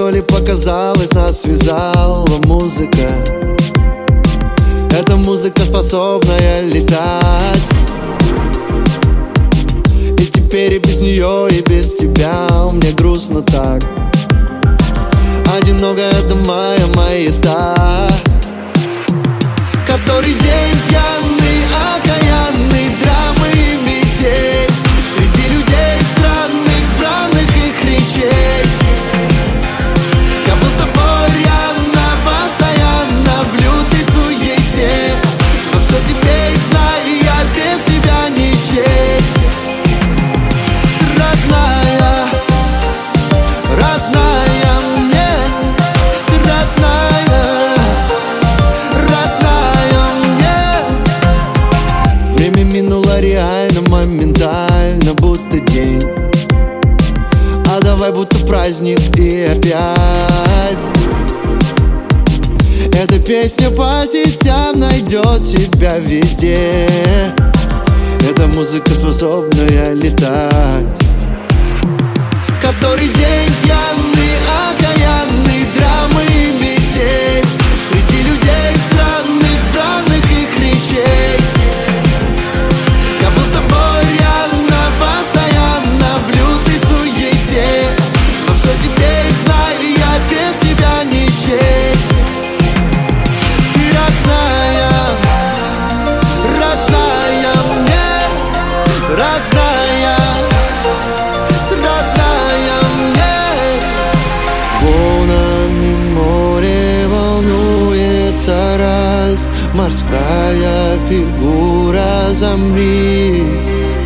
ли показалось, нас связала музыка. Эта музыка, способная летать. И теперь и без нее, и без тебя мне грустно так. Одинокая это моя маята. Который день пьяный, окаянный, драмы и метель. Среди людей странных, бранных их речей. Я был с тобой рядом, постоянно в лютой суете. Но все теперь знаю, я без тебя ничей. Ты родная, родная мне. Ты родная, родная мне. Время минуло реально, моментально, будто день. А давай будто праздник и опять. Эта песня по сетям найдет тебя везде. Эта музыка, способная летать. Который день пьяный, окаянный, драмы и метель. Среди людей странных, бранных их речей. Я был с тобой рядом, постоянно в лютой суете. Но все теперь знаю, я без тебя ничей. Ты родная, родная мне. Родная, родная мне. Волнами море волнуется раз. Морская фигура, замри.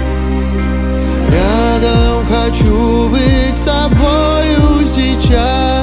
Рядом хочу быть с тобою сейчас.